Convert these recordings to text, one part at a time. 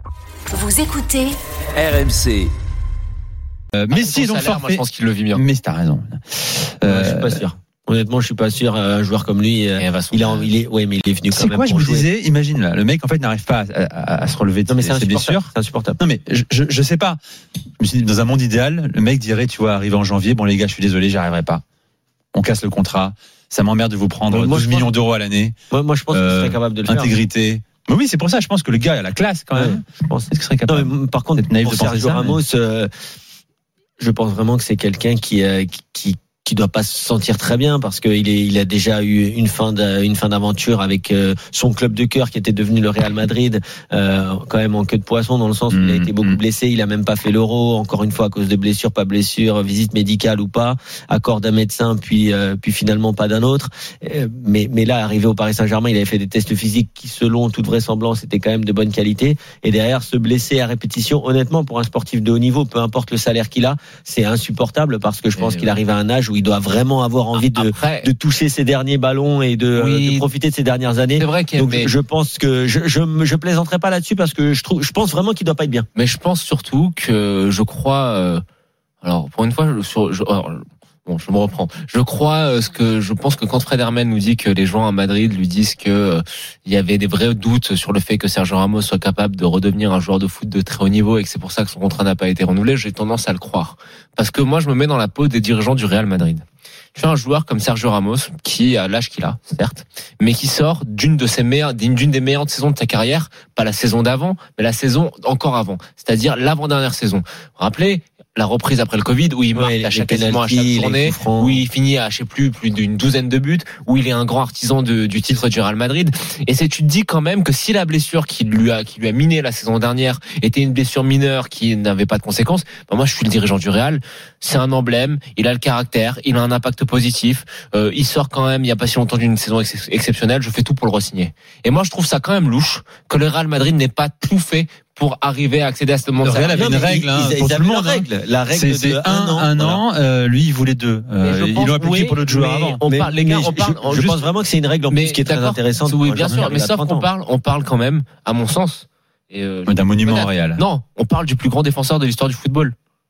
Vous écoutez RMC. Messi donc forfait. Moi, je pense qu'il le vit bien. Mais t'as raison. Je suis pas sûr. Honnêtement, je suis pas sûr. Un joueur comme lui, il est venu quand c'est même quoi, pour je me jouer. disais, imagine là, le mec en fait n'arrive pas à se relever de ses blessures. C'est insupportable. Non mais je sais pas. Je me suis dit, dans un monde idéal, le mec dirait, tu vois, arrivé en janvier, bon les gars, je suis désolé, j'y arriverai pas. On casse le contrat. Ça m'emmerde de vous prendre 12 millions d'euros à l'année. Moi, je pense qu'il serait capable de le faire. Intégrité. Mais oui, c'est pour ça, je pense que le gars a la classe quand même. Je pense. Est-ce qu'il serait capable? Non, mais par contre, pour Sergio Ramos, je pense vraiment que c'est quelqu'un qui doit pas se sentir très bien parce qu'il a déjà eu une fin d'aventure avec son club de cœur qui était devenu le Real Madrid, quand même en queue de poisson dans le sens où il a été beaucoup blessé, il a même pas fait l'Euro, encore une fois à cause de blessure, pas blessure, visite médicale ou pas, accord d'un médecin puis finalement pas d'un autre. Mais là, arrivé au Paris Saint-Germain, il avait fait des tests physiques qui, selon toute vraisemblance, étaient quand même de bonne qualité. Et derrière, se blesser à répétition, honnêtement, pour un sportif de haut niveau, peu importe le salaire qu'il a, c'est insupportable parce que je pense qu'il arrive à un âge où il doit vraiment avoir envie de toucher ses derniers ballons et de profiter de ses dernières années. C'est vrai donc je pense que je plaisanterai pas là-dessus parce que je pense vraiment qu'il doit pas être bien. Mais je pense surtout que je crois alors pour une fois je me reprends. Je pense que quand Fred Hermel nous dit que les joueurs à Madrid lui disent que il y avait des vrais doutes sur le fait que Sergio Ramos soit capable de redevenir un joueur de foot de très haut niveau et que c'est pour ça que son contrat n'a pas été renouvelé, j'ai tendance à le croire. Parce que moi, je me mets dans la peau des dirigeants du Real Madrid. Tu as un joueur comme Sergio Ramos, qui a l'âge qu'il a, certes, mais qui sort d'une des meilleures saisons de sa carrière, pas la saison d'avant, mais la saison encore avant. C'est-à-dire l'avant-dernière saison. Vous vous rappelez? La reprise après le Covid, où il marque à chaque journée, où il finit à, plus d'une douzaine de buts, où il est un grand artisan du titre du Real Madrid. Et tu te dis quand même que si la blessure qui lui a miné la saison dernière était une blessure mineure qui n'avait pas de conséquences, moi je suis le dirigeant du Real, c'est un emblème, il a le caractère, il a un impact positif, il sort quand même il y a pas si longtemps d'une saison exceptionnelle, je fais tout pour le re-signer. Et moi je trouve ça quand même louche que le Real Madrid n'ait pas tout fait pour arriver à accéder à ce montant. Le Real avait une règle pour tout le monde. La règle c'est un an. Lui, il voulait 2. Ils l'ont appliqué pour l'autre joueur avant. Je pense vraiment que c'est une règle en plus qui est très intéressante. Oui, bien sûr. Mais sauf qu'on parle quand même, à mon sens, d'un monument au Real. Non, on parle du plus grand défenseur de l'histoire du football.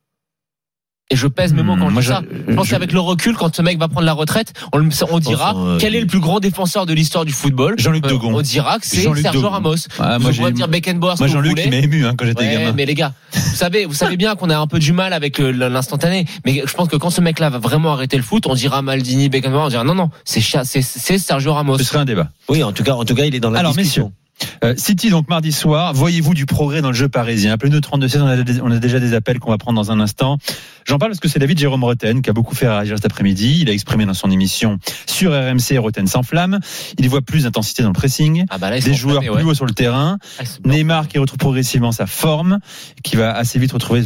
Et je pèse mes mots quand je dis ça. Je pense qu'avec le recul, quand ce mec va prendre la retraite, on dira quel est le plus grand défenseur de l'histoire du football. Jean-Luc Degon. On dira que c'est Sergio Ramos. Moi, je vais dire Beckenbauer. Moi, Jean-Luc, il m'a ému quand j'étais gamin. Mais les gars, vous savez bien qu'on a un peu du mal avec l'instantané. Mais je pense que quand ce mec-là va vraiment arrêter le foot, on dira Maldini, Beckenbauer, on dira non, c'est Sergio Ramos. Ce serait un débat. Oui, en tout cas, il est dans la discussion. Messieurs, City donc mardi soir, voyez-vous du progrès dans le jeu parisien? Appelez-nous 32-16, on a déjà des appels qu'on va prendre dans un instant. J'en parle parce que c'est l'avis de Jérôme Roten qui a beaucoup fait réagir cet après-midi. Il a exprimé dans son émission sur RMC Roten s'enflamme. Il voit plus d'intensité dans le pressing, des joueurs plus hauts sur le terrain. Neymar qui retrouve progressivement sa forme, qui va assez vite retrouver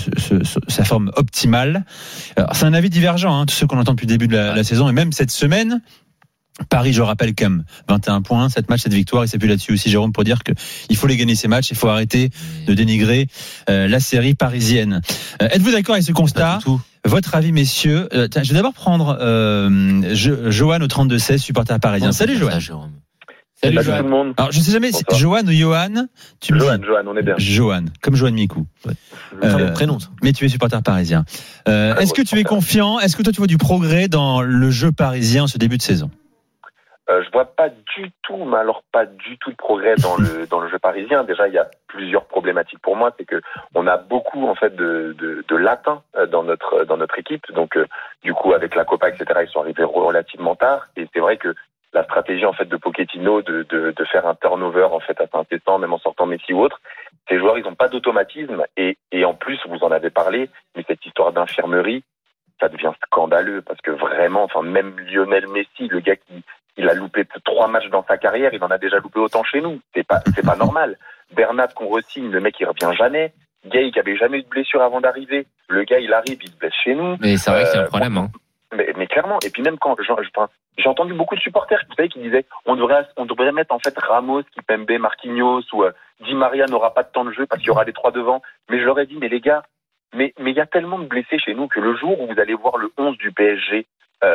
sa forme optimale. Alors, c'est un avis divergent, tous ceux qu'on entend depuis le début de la saison et même cette semaine. Paris, je rappelle, quand même 21 points, 7 matchs, 7 victoires. Il s'appuie là-dessus aussi, Jérôme, pour dire qu'il faut les gagner ces matchs. Il faut arrêter de dénigrer la série parisienne. Êtes-vous d'accord avec ce constat? Votre avis, messieurs? Je vais d'abord prendre Johan au 32-16, supporter parisien. Salut Johan. Salut tout le monde. Alors je sais jamais si c'est Johan ou Johan. Johan, on est bien. Johan, comme Johan Mikou. Prénom. Mais tu es supporter parisien. Est-ce que tu es confiant? Est-ce que toi tu vois du progrès dans le jeu parisien en ce début de saison? Je vois pas du tout, mais alors pas du tout de progrès dans le jeu parisien. Déjà, il y a plusieurs problématiques pour moi, c'est que on a beaucoup en fait de latins dans notre équipe. Donc du coup avec la Copa etc. ils sont arrivés relativement tard et c'est vrai que la stratégie en fait de Pochettino de faire un turnover en fait assez incessant, même en sortant Messi ou autre, ces joueurs ils n'ont pas d'automatisme et en plus vous en avez parlé, mais cette histoire d'infirmerie ça devient scandaleux parce que vraiment, enfin même Lionel Messi, le gars qui il a loupé 3 matchs dans sa carrière, il en a déjà loupé autant chez nous. C'est pas normal. Bernat qu'on re-signe, le mec il revient jamais. Gay qui avait jamais eu de blessure avant d'arriver, le gars il arrive, il se blesse chez nous. Mais c'est vrai que c'est un problème. Mais clairement. Et puis même quand j'ai entendu beaucoup de supporters qui disaient on devrait mettre en fait Ramos, Kipembe, Marquinhos ou Di Maria n'aura pas de temps de jeu parce qu'il y aura les 3 devant. Mais je leur ai dit mais les gars, mais il y a tellement de blessés chez nous que le jour où vous allez voir le 11 du PSG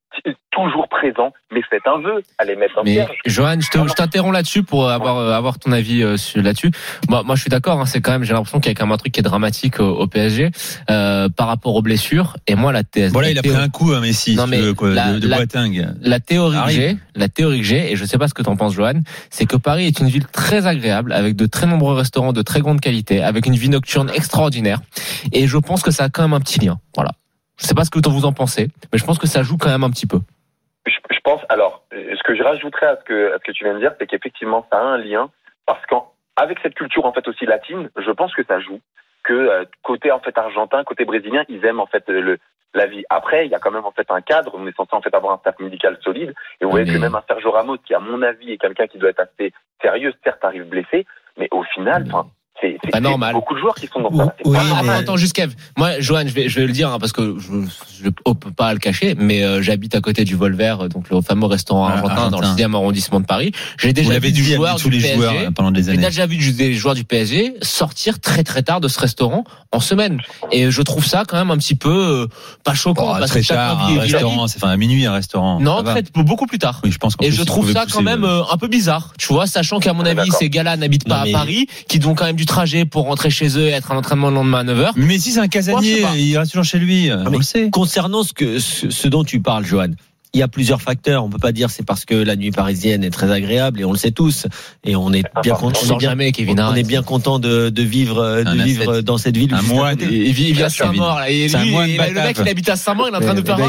toujours présents, mais faites un vœu, allez mettre un Mais cierge. Johan, je t'interromps là-dessus pour avoir ton avis là-dessus. Moi, je suis d'accord. Hein, c'est quand même, j'ai l'impression qu'il y a quand même un truc qui est dramatique au PSG par rapport aux blessures. Et moi, voilà, il a pris un coup à Messi. Non, mais de Boateng. La théorie que j'ai, et je sais pas ce que t'en penses, Johan, c'est que Paris est une ville très agréable, avec de très nombreux restaurants de très grande qualité, avec une vie nocturne extraordinaire. Et je pense que ça a quand même un petit lien. Voilà. Je sais pas ce que vous en pensez, mais je pense que ça joue quand même un petit peu. Je pense, alors, ce que je rajouterais à ce que tu viens de dire, c'est qu'effectivement, ça a un lien, parce qu'avec cette culture, en fait, aussi latine, je pense que ça joue, que côté, en fait, argentin, côté brésilien, ils aiment, en fait, la vie. Après, il y a quand même, en fait, un cadre, on est censé, en fait, avoir un staff médical solide, et vous voyez que même un Sergio Ramos, qui, à mon avis, est quelqu'un qui doit être assez sérieux, certes, arrive blessé, mais au final, c'est pas normal. Beaucoup de joueurs qui sont dans ça. Oui, Attends, juste Kev. Moi, Johan, je vais le dire hein, parce que je peux pas le cacher, mais j'habite à côté du Volver, donc le fameux restaurant argentin dans le 6e arrondissement de Paris. J'ai déjà vu du joueur du PSG. Pendant des années. J'ai déjà vu des joueurs du PSG sortir très très tard de ce restaurant en semaine. Et je trouve ça quand même un petit peu pas choquant. Parce très que tard, un restaurant, c'est à minuit un restaurant. Non, beaucoup plus tard. Oui, je pense et je trouve ça quand même un peu bizarre. Tu vois, sachant qu'à mon avis, ces gars-là n'habitent pas à Paris, qui ont quand même du trajet pour rentrer chez eux et être à l'entraînement le lendemain à 9h. Mais si c'est un casanier, il reste toujours chez lui. On le sait. Concernant ce dont tu parles, Johan, il y a plusieurs facteurs. On peut pas dire c'est parce que la nuit parisienne est très agréable et on le sait tous. Et on est bien content. On est bien content de vivre dans cette ville. Un moine. Il vit à Saint-Maur, là. Et lui, le mec, il habite à Saint-Maur, il est en train de faire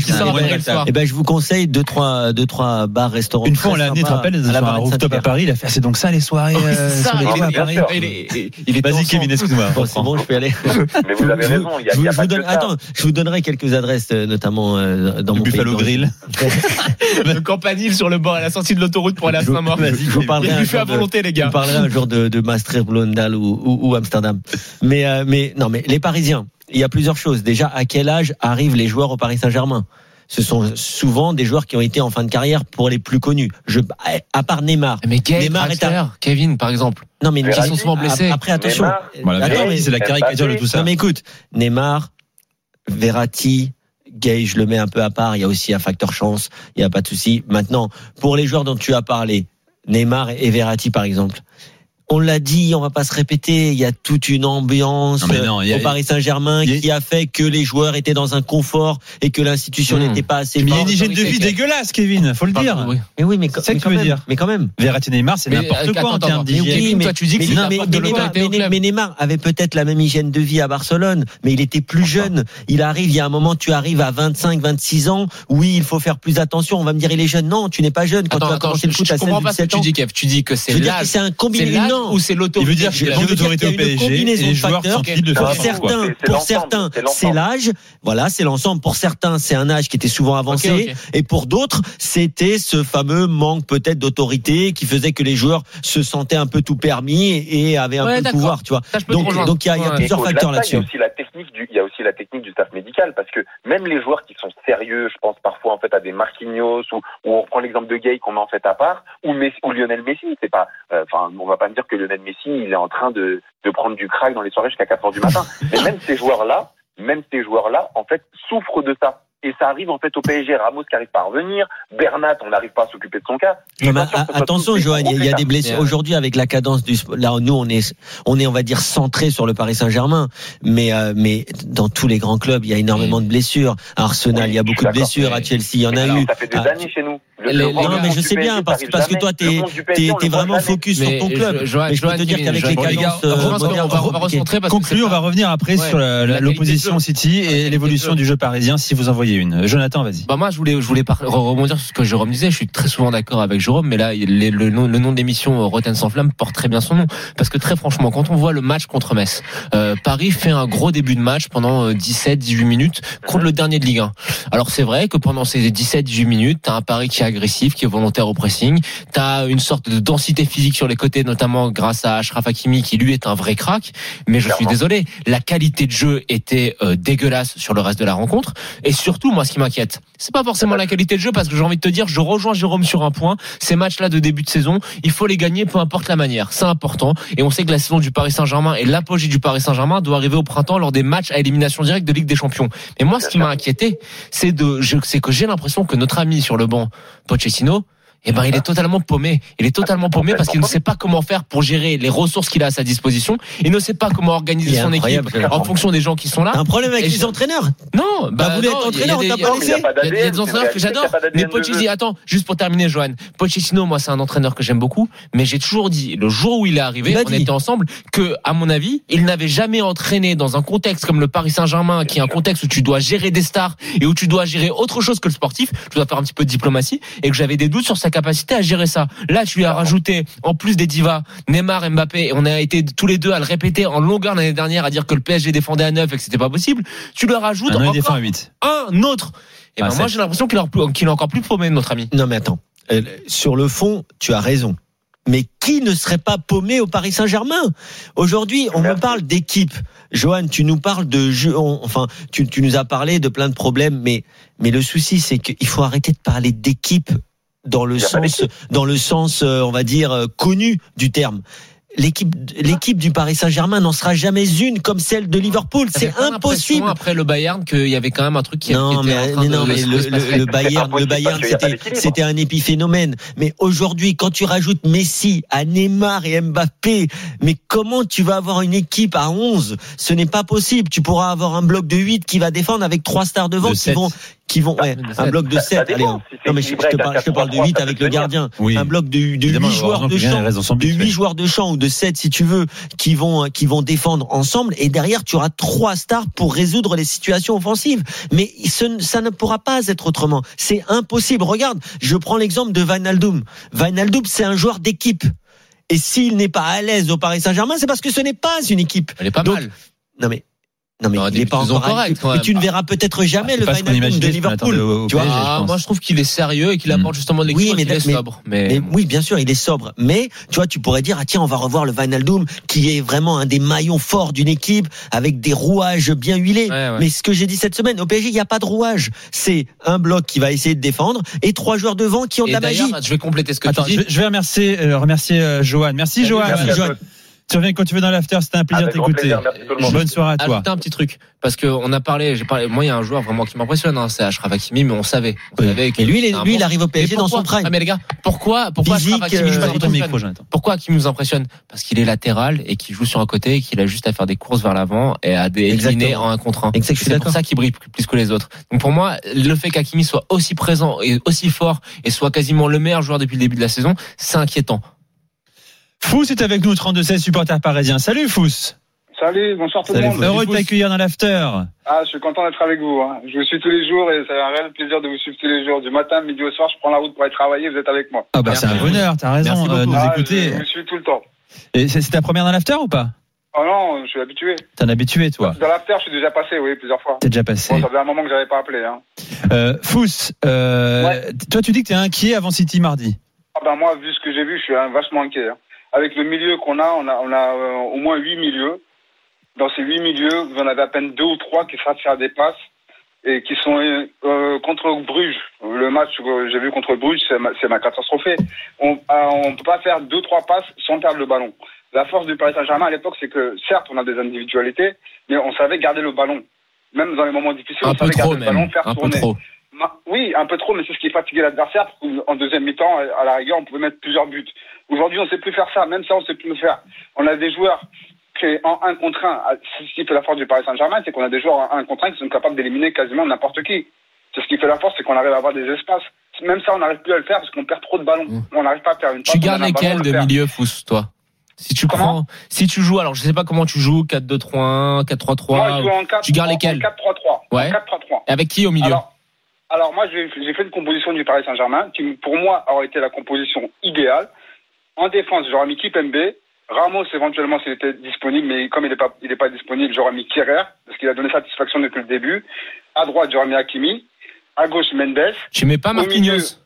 je vous conseille deux, trois bars, restaurants. Une fois, on l'a amené, tu te rappelles, sur un rooftop à Paris, il a fait, c'est donc ça, les soirées, sur les toits à Paris. Vas-y, Kevin, excuse-moi. C'est bon, je peux y aller. Mais vous avez raison, il y a pas que ça. Attends, je vous donnerai quelques adresses, notamment, dans mon Buffalo Grill. Le campanile sur le bord à la sortie de l'autoroute pour aller à Saint-Maur. Je vous parlerai à volonté, les gars. Je vous parlerai un jour de Maastricht, Blondal ou Amsterdam. Mais les Parisiens, il y a plusieurs choses. Déjà, à quel âge arrivent les joueurs au Paris Saint-Germain? Ce sont souvent des joueurs qui ont été en fin de carrière pour les plus connus. À part Neymar. Mais Neymar Kevin, par exemple. Non, mais ils sont souvent blessés. Après, attention. C'est la caricature de tout ça. Non, mais écoute, Neymar, Verratti, Gay, je le mets un peu à part. Il y a aussi un facteur chance. Il n'y a pas de souci. Maintenant, pour les joueurs dont tu as parlé, Neymar et Verratti, par exemple. On l'a dit, on va pas se répéter. Il y a toute une ambiance au Paris Saint-Germain qui a fait que les joueurs étaient dans un confort et que l'institution n'était pas assez forte. Mais il y a une hygiène de vie dégueulasse, Kevin. Faut le dire. Mais oui, mais c'est ça que tu veux dire. Mais quand même. Verratti, Neymar, c'est n'importe quoi en termes d'hygiène. Toi, tu dis que mais Neymar avait peut-être la même hygiène de vie à Barcelone, mais il était plus jeune. Il y a un moment, tu arrives à 25, 26 ans. Oui, il faut faire plus attention. On va me dire, il est jeune. Non, tu n'es pas jeune quand tu vas commencer le foot à 16 ou 17 ans. Tu dis que c'est l'âge. C'est un combiné. Ou c'est l'autorité. Il veut dire qu'il y a une autorité au PSG et les joueurs sont libres de faire pour certains, c'est l'âge. Voilà, c'est l'ensemble. Pour certains, c'est un âge qui était souvent avancé. Et pour d'autres, c'était ce fameux manque peut-être d'autorité qui faisait que les joueurs se sentaient un peu tout permis et avaient un peu de pouvoir, tu vois. Donc il y a plusieurs facteurs là-dessus. Il y a aussi la technique du staff médical, parce que même les joueurs qui sont sérieux, je pense parfois en fait à des Marquinhos ou on reprend l'exemple de Gay qu'on met en fait à part, ou Lionel Messi, c'est pas, on va pas me dire que Lionel Messi il est en train de prendre du crack dans les soirées jusqu'à 4h du matin. Mais même ces joueurs-là, en fait, souffrent de ça. Et ça arrive en fait au PSG. Ramos qui n'arrive pas à revenir, Bernat, on n'arrive pas à s'occuper de son cas. Attention, Johan, il y a des blessures aujourd'hui avec la cadence du sport. Là, nous, on est, on va dire centré sur le Paris Saint-Germain, mais dans tous les grands clubs, il y a énormément de blessures. À Arsenal, il y a beaucoup de blessures. À Chelsea, il y en a eu. Ça fait des années chez nous. Non, mais je sais bien parce que toi, t'es vraiment focus sur ton club. Mais je peux te dire qu'avec les cadences, on va recentrer parce que conclure. On va revenir après sur l'opposition City et l'évolution du jeu parisien. Si vous envoyez une. Jonathan, vas-y. Moi, je voulais rebondir sur ce que Jérôme disait. Je suis très souvent d'accord avec Jérôme, mais là, le nom de l'émission Rotten sans flamme porte très bien son nom. Parce que très franchement, quand on voit le match contre Metz, Paris fait un gros début de match pendant 17-18 minutes contre le dernier de Ligue 1. Alors c'est vrai que pendant ces 17-18 minutes, t'as un Paris qui est agressif, qui est volontaire au pressing. T'as une sorte de densité physique sur les côtés, notamment grâce à Achraf Hakimi, qui lui est un vrai crack. Mais je suis désolé, la qualité de jeu était dégueulasse sur le reste de la rencontre. Et surtout, moi, ce qui m'inquiète, c'est pas forcément la qualité de jeu, parce que j'ai envie de te dire, je rejoins Jérôme sur un point. Ces matchs-là de début de saison, il faut les gagner, peu importe la manière. C'est important. Et on sait que la saison du Paris Saint-Germain et l'apogée du Paris Saint-Germain doit arriver au printemps lors des matchs à élimination directe de Ligue des Champions. Mais moi, ce qui m'a inquiété, c'est que j'ai l'impression que notre ami sur le banc, Pochettino, il est totalement paumé. Il est totalement paumé parce qu'il ne sait pas comment faire pour gérer les ressources qu'il a à sa disposition. Il ne sait pas comment organiser son équipe en fonction des gens qui sont là. T'as un problème avec les entraîneurs? Non, vous voulez être entraîneur, on t'a pas laissé? Il y a des entraîneurs que j'adore. Mais Pochettino, attends, juste pour terminer, Johan. Pochettino, moi, c'est un entraîneur que j'aime beaucoup. Mais j'ai toujours dit, le jour où il est arrivé, on était ensemble, que, à mon avis, il n'avait jamais entraîné dans un contexte comme le Paris Saint-Germain, qui est un contexte où tu dois gérer des stars et où tu dois gérer autre chose que le sportif. Tu dois faire un petit peu de diplomatie, et que j'avais des doutes sur sa capacité à gérer ça. Là, tu lui as rajouté, en plus des divas, Neymar, Mbappé, et on a été tous les deux à le répéter en longueur l'année dernière, à dire que le PSG défendait à 9 et que c'était pas possible. Tu lui rajoutes encore un autre. Et moi, j'ai l'impression qu'il est encore plus paumé, notre ami. Non, mais attends. Sur le fond, tu as raison. Mais qui ne serait pas paumé au Paris Saint-Germain? Aujourd'hui, on me parle d'équipe. Johan, tu nous parles de jeu. Enfin, tu nous as parlé de plein de problèmes, mais le souci, c'est qu'il faut arrêter de parler d'équipe dans le sens, on va dire, connu du terme. L'équipe du Paris Saint-Germain n'en sera jamais une comme celle de Liverpool. C'est impossible. Après le Bayern, qu'il y avait quand même un truc qui le Bayern, c'était un épiphénomène. Mais aujourd'hui, quand tu rajoutes Messi à Neymar et Mbappé, mais comment tu vas avoir une équipe à 11? Ce n'est pas possible. Tu pourras avoir un bloc de 8 qui va défendre avec 3 stars devant qui vont un bloc de 7. Allez, non, mais je te parle de 8 avec le gardien. Oui. Un bloc de 8 joueurs de champ ou de 7 si tu veux, qui vont défendre ensemble, et derrière tu auras 3 stars pour résoudre les situations offensives. Mais ça ne pourra pas être autrement. C'est impossible. Regarde, je prends l'exemple de Wijnaldum. Wijnaldum, c'est un joueur d'équipe. Et s'il n'est pas à l'aise au Paris Saint-Germain, c'est parce que ce n'est pas une équipe. Elle est pas mal. Non mais il n'est pas encore correct. Et tu ne verras peut-être jamais le Wijnaldum de Liverpool. Tu vois, moi je trouve qu'il est sérieux et qu'il apporte justement de l'équipe. Oui, mais il est sobre. Mais oui, bien sûr, il est sobre. Mais tu vois, tu pourrais dire tiens, on va revoir le Wijnaldum qui est vraiment un des maillons forts d'une équipe avec des rouages bien huilés. Ouais. Mais ce que j'ai dit cette semaine, au PSG, il n'y a pas de rouage. C'est un bloc qui va essayer de défendre et 3 joueurs devant qui ont de la magie. Je vais compléter ce que tu dis. Je vais remercier Johan. Merci Johan. Tu reviens quand tu veux dans l'after, c'était un plaisir de t'écouter. Bonne soirée à toi. Ajouter un petit truc, parce que j'ai parlé, moi il y a un joueur vraiment qui m'impressionne, c'est Achraf Hakimi, mais on savait. Et lui il arrive au PSG dans son prime. Mais les gars, pourquoi Achraf Hakimi nous impressionne? Parce qu'il est latéral et qu'il joue sur un côté et qu'il a juste à faire des courses vers l'avant et à éliminer en 1 contre 1. C'est pour ça qu'il brille plus que les autres. Donc pour moi, le fait qu'Hakimi soit aussi présent et aussi fort et soit quasiment le meilleur joueur depuis le début de la saison, c'est inquiétant. Fous est avec nous, 32-16 supporters parisiens. Salut Fous. Salut, bonsoir tout le monde. Heureux de t'accueillir dans l'after. Je suis content d'être avec vous. Je vous suis tous les jours et c'est un réel plaisir de vous suivre tous les jours. Du matin, midi au soir, je prends la route pour aller travailler, vous êtes avec moi. C'est un bonheur, t'as raison de nous écouter. Je vous suis tout le temps. Et c'est ta première dans l'after ou pas? Oh non, je suis habitué. T'es un habitué, toi? Dans l'after, je suis déjà passé, oui, plusieurs fois. T'es déjà passé. Ça fait un moment que j'avais pas appelé. Fous, toi tu dis que t'es inquiet avant City mardi. Moi, vu ce que j'ai vu, je suis vachement inquiet. Avec le milieu qu'on a, on a au moins 8 milieux. Dans ces 8 milieux, vous en avez à peine 2 ou 3 qui savent faire des passes et qui sont contre Bruges. Le match que j'ai vu contre Bruges, c'est ma catastrophé. On peut pas faire 2-3 passes sans perdre le ballon. La force du Paris Saint-Germain à l'époque, c'est que certes, on a des individualités, mais on savait garder le ballon. Même dans les moments difficiles, on savait garder le ballon, faire tourner. Oui, un peu trop, mais c'est ce qui fatiguait l'adversaire. En deuxième mi-temps, à la rigueur, on pouvait mettre plusieurs buts. Aujourd'hui, on ne sait plus faire ça. Même ça, on ne sait plus le faire. On a des joueurs qui, en 1 contre 1, ce qui fait la force du Paris Saint-Germain, c'est qu'on a des joueurs en 1 contre 1 qui sont capables d'éliminer quasiment n'importe qui. C'est ce qui fait la force, c'est qu'on arrive à avoir des espaces. Même ça, on n'arrive plus à le faire parce qu'on perd trop de ballons. On n'arrive pas à faire une passe. Tu gardes lesquels de milieu, Fous, toi? Si tu joues, alors je sais pas comment tu joues, 4-2-3-1, 4-3-3. Moi, je joue en 4, tu gardes lesquels? 4-3-3. Ouais. 4-3-3. Et avec qui au milieu? Alors moi, j'ai fait une composition du Paris Saint-Germain qui, pour moi, aurait été la composition idéale. En défense, j'aurais mis Kimpembe. Ramos, éventuellement, s'il était disponible, mais comme il est pas disponible, j'aurais mis Kehrer, parce qu'il a donné satisfaction depuis le début. À droite, j'aurais mis Hakimi. À gauche, Mendes. Tu mets pas Marquinhos?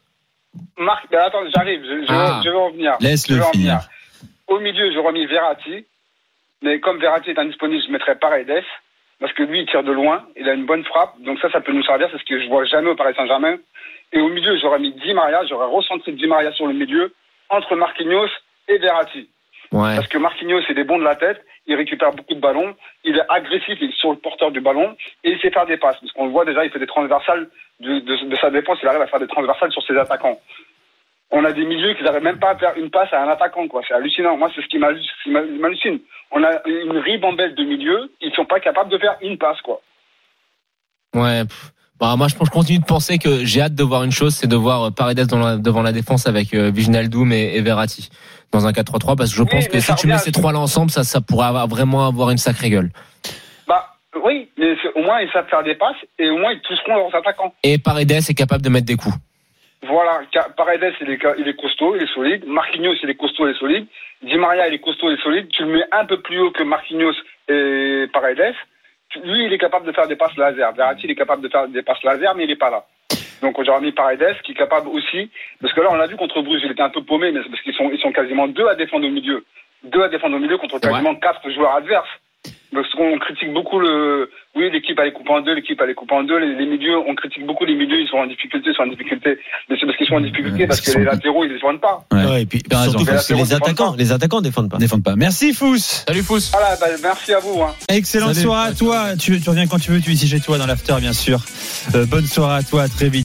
Attends, j'arrive, je vais en venir. Laisse-le finir. Au milieu, j'aurais mis Verratti. Mais comme Verratti est indisponible, je mettrais Paredes. Parce que lui, il tire de loin. Il a une bonne frappe. Donc ça peut nous servir. C'est ce que je vois jamais au Paris Saint-Germain. Et au milieu, j'aurais mis Di Maria. J'aurais recentré Di Maria sur le milieu entre Marquinhos et Verratti. Ouais. Parce que Marquinhos, il est bon de la tête. Il récupère beaucoup de ballons. Il est agressif. Il est sur le porteur du ballon. Et il sait faire des passes. Parce qu'on le voit déjà, il fait des transversales de sa défense. Il arrive à faire des transversales sur ses attaquants. On a des milieux qui n'arrivent même pas à faire une passe à un attaquant, quoi. C'est hallucinant. Moi, c'est ce qui m'hallucine. On a une ribambelle de milieux, ils sont pas capables de faire une passe, quoi. Ouais. Bah, moi, je continue de penser que j'ai hâte de voir une chose, c'est de voir Paredes devant la défense avec Wijnaldum et Verratti dans un 4-3-3, parce que je pense que si tu mets ces trois-là ensemble, ça pourrait vraiment avoir une sacrée gueule. Bah, oui, mais au moins, ils savent faire des passes et au moins, ils toucheront leurs attaquants. Et Paredes est capable de mettre des coups. Voilà, Paredes, il est costaud, il est solide. Marquinhos, il est costaud, il est solide. Di Maria, il est costaud, il est solide. Tu le mets un peu plus haut que Marquinhos et Paredes. Lui, il est capable de faire des passes laser. Verratti, il est capable de faire des passes laser, mais il est pas là. Donc, j'aurais mis Paredes, qui est capable aussi. Parce que là, on l'a vu contre Bruges, il était un peu paumé, mais c'est parce qu'ils sont quasiment deux à défendre au milieu. Contre quasiment 4 joueurs adverses. Parce qu'on critique beaucoup l'équipe elle est coupée en deux, les milieux, on critique beaucoup les milieux, ils sont en difficulté, mais c'est parce qu'ils sont en difficulté, parce que les latéraux, ils défendent pas. Ouais, et puis surtout parce que les attaquants défendent pas. Merci Fous. Salut Fous. Voilà, merci à vous. Excellente soirée à toi. Tu reviens quand tu veux, tu es ici chez toi dans l'after, bien sûr. Bonne soirée à toi, à très vite.